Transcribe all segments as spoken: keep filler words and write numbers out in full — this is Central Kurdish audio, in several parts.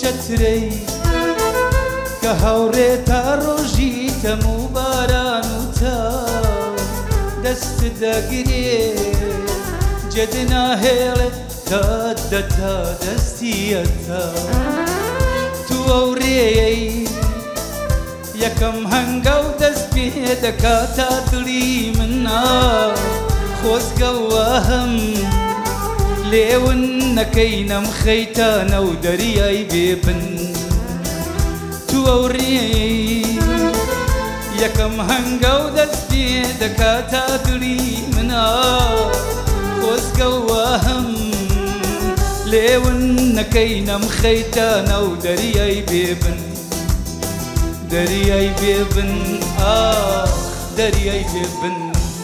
چەترەی کە هەوڕێتە ڕۆژی تەموو باران و تاو دەستت دەگرێ جێت ناهێڵێت تا دەتا دەستیەتە تو ئەو ڕێیەی یەکەم هەنگە و دەست پێ دەکاتە دڵی منە خۆزگەوە هەم لێون نەکەی نەمخەیتە نەو دەریای بێبن تو ئەو ڕێیەی یەکەم هەنگە و دەست پێ دەکاتە دڵی منە خۆزگەوە هەم لێون نەکەی نەمخەیتە نەو دەریای بێبن دەریای بێبن ئاخ دەریای بێبن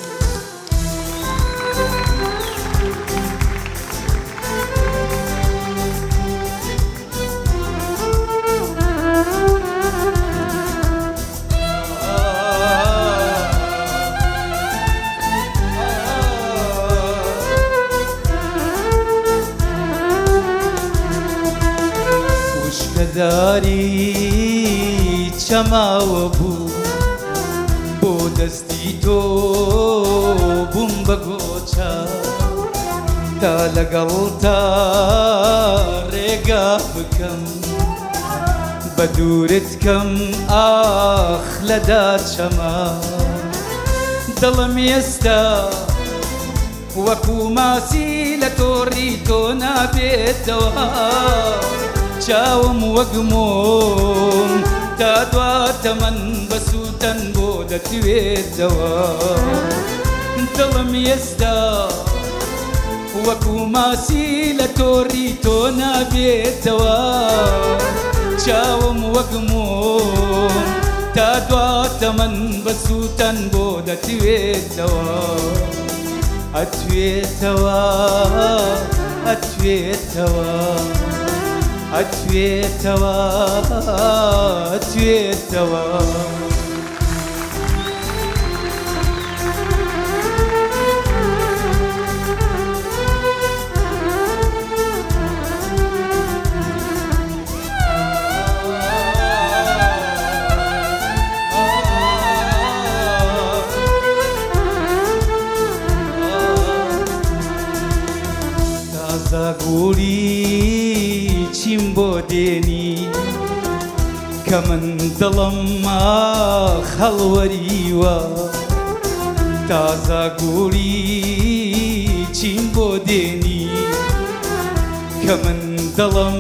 داری چەماوە بوو بۆ دەستی تۆ بووم بە گۆچە تا لەگەڵ تا ڕێگا بکەم بە دوورت کەم ئاخ لەدار چەما دڵم ئێستا وەکو ماسی لە تۆڕی تۆ نابێتەوە چاوم وەگمۆم تا دواتە من بە سووتەن بۆ دەتوێتەوە دڵم ئێستا وەکو ماسی لە تۆڕی تۆ نابێتەوە چاوم وەگمۆم تا دواتە من بە سووتەن بۆ دەتوێتەوە ئەتوێتەوە ئەتوێتەوە ئەتوێتەوە ئەتوێتەوە تازە گوڵی چیم بۆ دێنی کە من دڵم خەڵوەریوە تازە گوڵی چیم بۆ دێنی کە من دڵم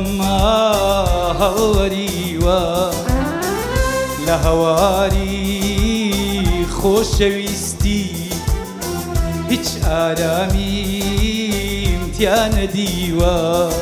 هەڵوەریوە لە هەواری خۆشەویستی هیچ ئارامیم تیا نەدیوە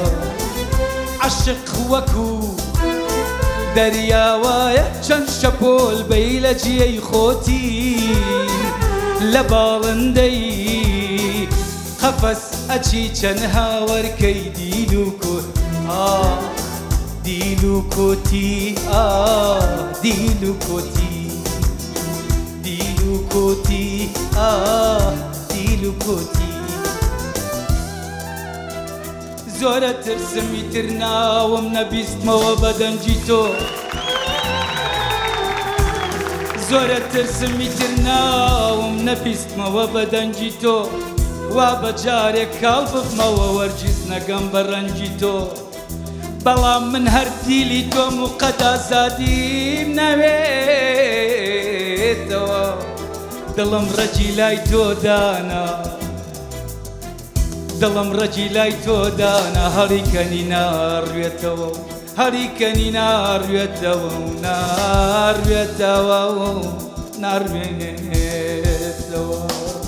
عشق وەکو دەریاوایە چەند شەپۆل بەی لە جێی خۆتی لە باڵندەی قەفەس ئەچی چەند هاوەرکەی دیل و کۆت ئاخ دیل و کۆتی ئاخ دیل و کۆتی دیل و کۆتی ئاخ دیل و کۆتی زۆرە ترسمی تر ناوم نەبیستمەوە بە دەنجی تۆ زۆرە ترسمی تر ناوم نەبیستمەوە بە دەنجی تۆ وا بە جارێک کاڵ ببمەوە وەرگیز نەگەم بە ڕەنجی تۆ بەڵام من هەر دیلی تۆم و قەدازادیم نەوێتەوە دڵم ڕەجی لای تۆ دانا دڵم ڕەجی لای تۆ دانا هەڵیکەنی ناڕوێتەوە هەڵیکەنی ناڕوێتەوە و ناڕوێتەوە و ناڕوێنێتەوە